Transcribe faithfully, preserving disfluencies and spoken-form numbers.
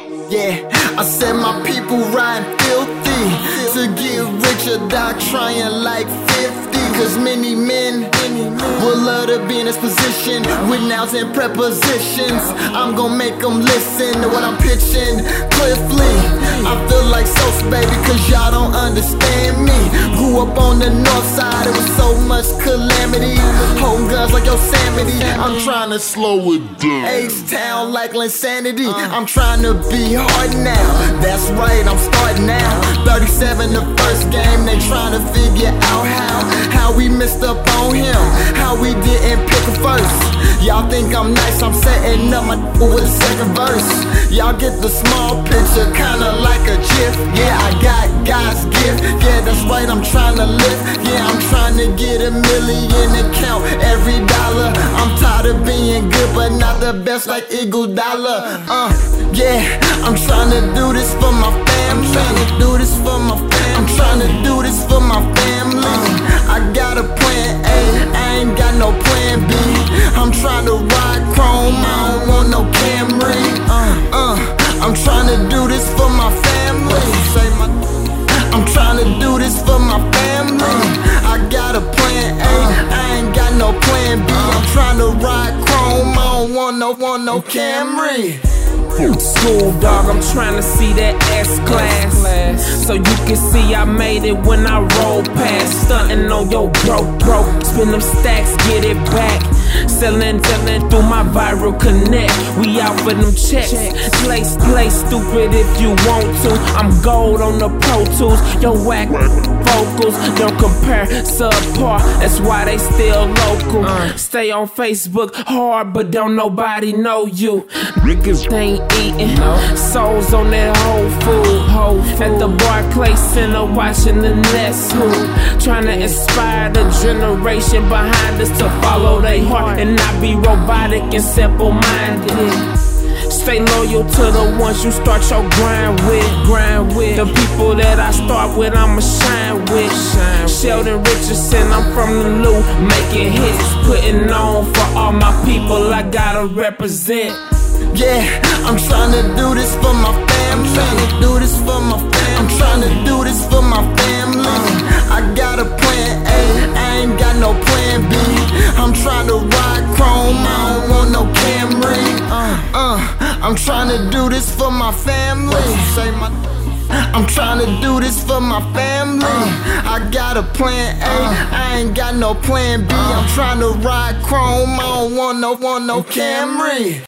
Yeah, I said my people riding filthy to get rich or die trying like fifty. Cause many men will love to be in this position with nouns and prepositions. I'm gon' make them listen to what I'm pitching. Cliffly, I feel like Sauce, baby, cause y'all don't understand me. Grew up on the north side, it was so much calamity. Holding guns like Yosemite, I'm trying to slow it down. H-Town like Linsanity, I'm trying to be hard now. That's right, I'm starting now. thirty-seven the first game, they trying to figure out how How we missed up on him, how we didn't pick a first. Y'all think I'm nice, I'm setting up my with a second verse. Y'all get the small picture, kinda like a GIF. Yeah, I got God's gift, yeah, that's right, I'm trying to live. Yeah, I'm trying to get a million and count every dollar. I'm tired of being good, but not the best like Eagle Dollar. Uh, yeah, I'm trying to do this for my family. I'm trying to do this for my family. I'm trying to do this for my family. I got a plan A, I ain't got no plan B. I'm trying to ride chrome, I don't want no Camry. Uh, uh, I'm trying to do this for my family. Say my, I'm trying to do this for my family. I got a plan A, I ain't got no plan B. I'm trying to ride chrome, I don't want no, want no Camry. School dog, I'm trying to see that S-Class, so you can see I made it when I roll past. Stunting on your broke, broke, spin them stacks, get it back. Selling, selling through my viral connect. We out for them checks. Play, play stupid if you want to. I'm gold on the Pro Tools. Yo, whack vocals don't compare, subpar. That's why they still local. Stay on Facebook hard, but don't nobody know you. Niggas ain't eating. Souls on that whole food. Whole food. At the Barclays Center watching the Nets hoop. Trying to inspire the generation behind us to follow their heart and not be robotic and simple-minded. Stay loyal to the ones you start your grind with. Grind with the people that I start with, I'ma shine with. Shine Sheldon Richardson, I'm from the Lou, making hits, putting on for all my people. I gotta represent. Yeah, I'm trying to do this for my family. I'm trying to do this for my family. I'm trying to do this for my family. I got a plan A, I ain't got no plan B. I'm trying to ride chrome, I don't want no Camry. Uh, uh, I'm trying to do this for my family. Say my, I'm trying to do this for my family. I got a plan A, I ain't got no plan B. I'm trying to ride chrome, I don't want no, want no Camry.